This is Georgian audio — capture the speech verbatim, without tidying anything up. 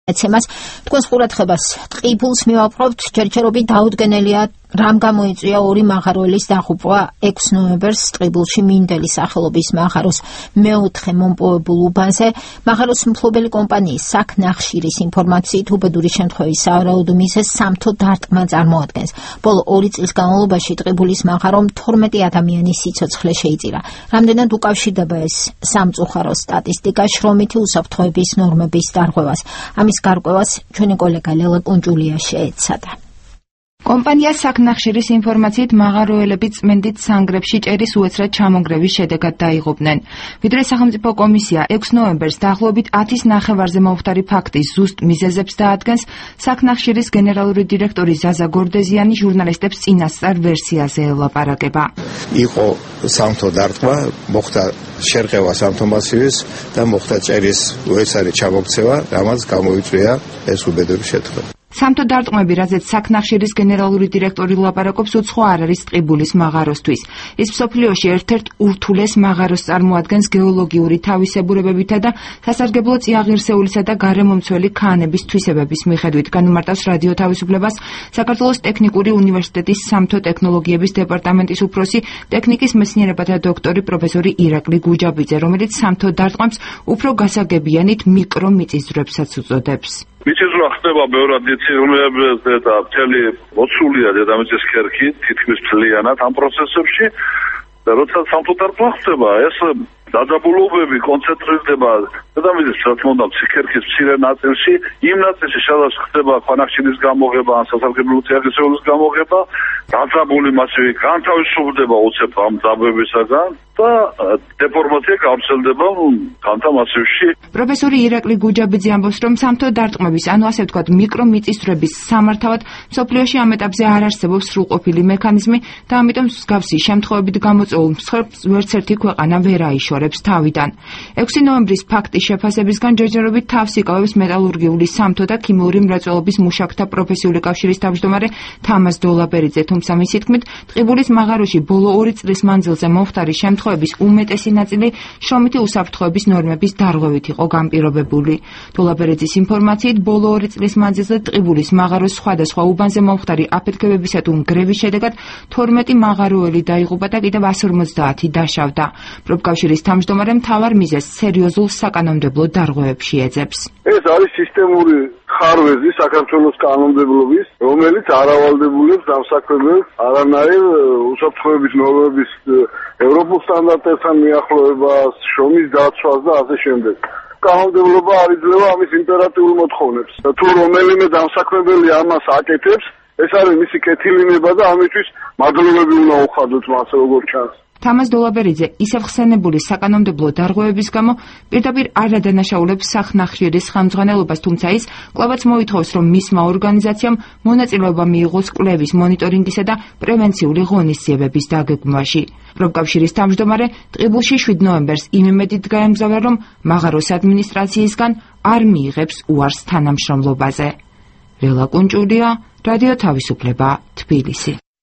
ეცემას თქვენს ყურადღებას ტყიბულს მივაპყრობთ ჯერჯერობით დაუდგენელია რამ გამოიწვია ორი მაღაროელის დაღუპვა ექვსი ნოემბერს ტყიბულში მინდელის სახელობის მაღაროს მეოთხე მომპოვებულ უბანზე მაღაროს მფლობელი კომპანიის საქნახშირის ინფორმაციით უბედური შემთხვევის სავარაუდო მიზეზს სამთო დარტყმა წარმოადგენს. ბოლო ორი წლის განმავლობაში ტყიბულის მაღარომ თორმეტი ადამიანის სიცოცხლე შეიწირა. რამდენად უკავშირდება ეს სამწუხარო სტატისტიკა შრომითი უსაფრთხოების ნორმების დარღვევას? ამის გარკვევას ჩვენი კოლეგა ლელა კუნჯულია შეეცადა. კომპანია საქნახშირის ინფორმაციით მაღაროელები წმენდით სანგრებში ჭერის უეცრად ჩამონგრევის შედეგად დაიღუპნენ. ვიდრე სახელმწიფო კომისია ექვსი ნოემბერს დაახლოებით ათის ნახევარზე მომხდარი ფაქტის ზუსტ მიზეზებს დაადგენს, საქნახშირის გენერალური დირექტორი ზაზა გორდეზიანი ჟურნალისტებს წინასწარ ვერსიაზე ელაპარაკება. იყო სამთო დარტყმა, მოხდა შერყევა სამთო მასივის და მოხდა ჭერის უეცარი ჩამოქცევა, რამაც გამოიწვია ეს უბედური შეთხვა. სამთო დარტყმები, რაზეც საქნახშირის გენერალური დირექტორი ლაპარაკობს, უცხო არ არის ტყიბულის მაღაროსთვის. ის მსოფლიოში ერთ-ერთ ურთულეს მაღაროს წარმოადგენს გეოლოგიური თავისებურებებითა და სასარგებლო წიაღირსეულისა და გარემომცველი ქანების თვისებების მიხედვით. განუმარტავს რადიო თავისუფლებას საქართველოს ტექნიკური უნივერსიტეტის სამთო ტექნოლოგიების დეპარტამენტის უფროსი, ტექნიკის მეცნიერებათა დოქტორი პროფესორი ირაკლი გუჯაბიძე, რომელიც სამთო დარტყმებს უფრო გასაგებიანით მიკრომიწისძვრებსაც უწოდებს. მიწისძვრა ხდება ბევრად იცელებებზე და მთელი მოცულია დედამიწის ქერქი თითქმის მთლიანად ამ პროცესებში და როცა სამთო დარტყმა ხდება, ეს დაძაბულობები კონცენტრირდება დედამიწის რა თქმა უნდა ქერქის მცირე ნაწილში, იმ ნაწილში სადაც ხდება ქვანახშირის გამოღება ან სასარგებლო წიაღისეულის გამოღება, დაძაბული მასივი განთავისუფლდება უცებ ამ ძაბებისაგან და დეფორმაცია გავრცელდება განთა მასივში. პროფესორი ირაკლი გუჯაბიძე ამბობს, რომ სამთო დარტყმების, ანუ ასე ვთქვათ, მიკრომიწისძვრების სამართავად მსოფლიოში ამ ეტაპზე არ არსებობს სრულყოფილი მექანიზმი და ამიტომ მსგავსი შემთხვევებით გამოწვეულ მსხვერპლს ვერც ერთი ქვეყანა ვერ აიშორებს თავიდან. ექვსი ნოემბრის ფაქტის შეფასებისგან ჯერჯერობით თავს იკავებს მეტალურგიული, სამთო და ქიმიური მრეწველობის მუშაკთა პროფესიული კავშირის თავმჯდომარე თამაზ დოლაბერიძე, თუმცა მისი თქმით, ტყიბულის მაღაროში ბოლო ორი წლის მანძილზე მომხდარი შემთხვევების უმეტესი ნაწილი შრომითი უსაფრთხოების ნორმების დარღვევით იყო განპირობებული. დოლაბერიძის ინფორმაციით, ბოლო ორი წლის მანძილზე ტყიბულის მაღაროს სხვადასხვა უბანზე მომხდარი აფეთქებებისა თუ ნგრევის შედეგად თორმეტი მაღაროელი დაიღუპა და კიდევ εκατს ორმოცდაათი დაშავდა. პროფკავშირის თავმჯდომარე მთავარ მიზეზს სერიოზულ საკანონმდებლო დარღვევებში ეძებს. ეს არის სისტემური ხარვეზი საქართველოს კანონმდებლობის, რომელიც არ ავალდებულებს დამსაქმებელს არანაირ უსაფრთხოების ნორმების ევროპულ სტანდარტებთან მიახლოებას, შრომის დაცვას და ასე შემდეგ. კანონმდებლობა არ იძლევა ამის იმპერატიულ მოთხოვნებს. თუ რომელიმე დამსაქმებელი ამას აკეთებს, ეს არის მისი კეთილინება და ამისთვის მადლობები უნდა უხადოთ მას როგორც ჩანს. თამაზ დოლაბერიძე ისევ ხსენებული საკანონმდებლო დარღვევების გამო პირდაპირ არ ადანაშაულებს საქნახშირის ხელმძღვანელობას, თუმცა ის კვლავაც მოითხოვს, რომ მისმა ორგანიზაციამ მონაწილეობა მიიღოს კვლევის, მონიტორინგისა და პრევენციული ღონისძიებების დაგეგმვაში. პროფკავშირის თავმჯდომარე ტყიბულში შვიდ ნოემბერს იმ იმედით გაემგზავრა, რომ მაღაროს ადმინისტრაციისგან არ მიიღებს უარს თანამშრომლობაზე. ლელა კუნჯულია, რადიო თავისუფლება, თბილისი.